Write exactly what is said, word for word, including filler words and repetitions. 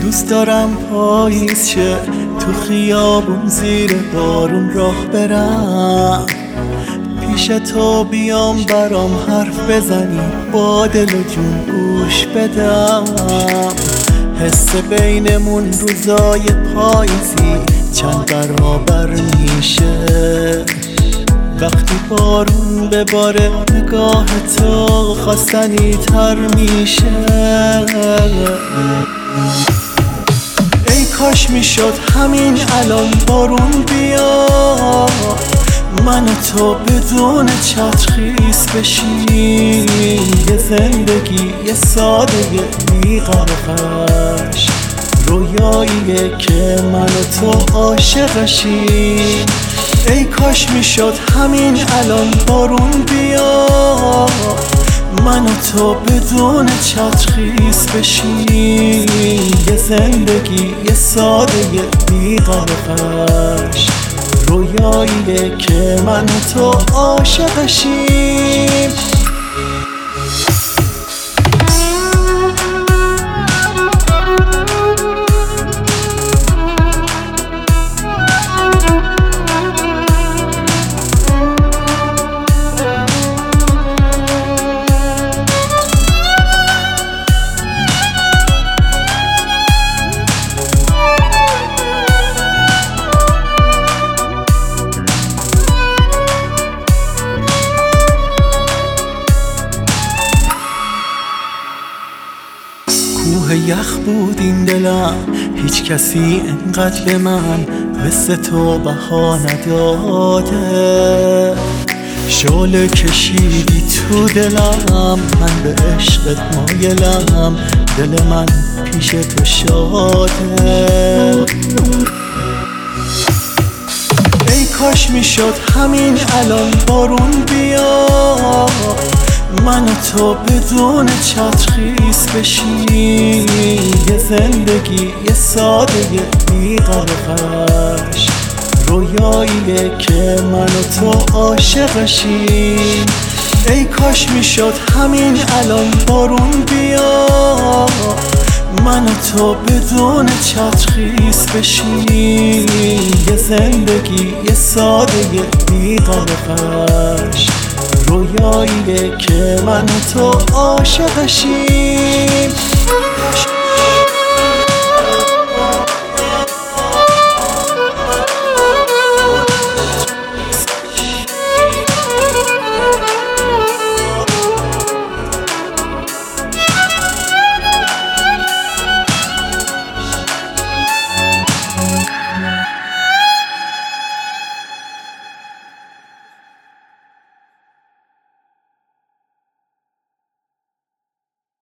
دوست دارم پاییز شه، تو خیابون زیر بارون راه برم، پیش تو بیام برام حرف بزنی، با دل و جون گوش بدم. حس بینمون روزای پاییزی چند برابر میشه، وقتی بارون بباره نگاه تو خواستنی تر میشه. ای کاش میشد همین الان بارون بیا، من و تو بدون چتر خیس بشیم، یه زندگی یه ساده بی غرقش، رویاییه که من و تو عاشقشیم. ای کاش میشد همین الان بارون بیا، من و تو بدون چتر خیس بشیم، یه زندگی یه ساده بی غرقش، رویاییه که من و تو عاشقشیم. کوه یخ بود این دلم، هیچ کسی انقدر به من مثل تو بها نداده. شعله کشیدی تو دلم، من به عشقت مایلم، دل من پیش تو شاده. ای کاش میشد همین الان بارون بیا، من و تو بدون چتر خیس بشیم، یه زندگی یه ساده بی غرقش، رویاییه که من و تو عاشقشیم. ای کاش میشد همین الان بارون بیا، من و تو بدون چتر خیس بشیم، یه زندگی یه ساده بی غرقش، رویاییه که من و تو عاشقشیم.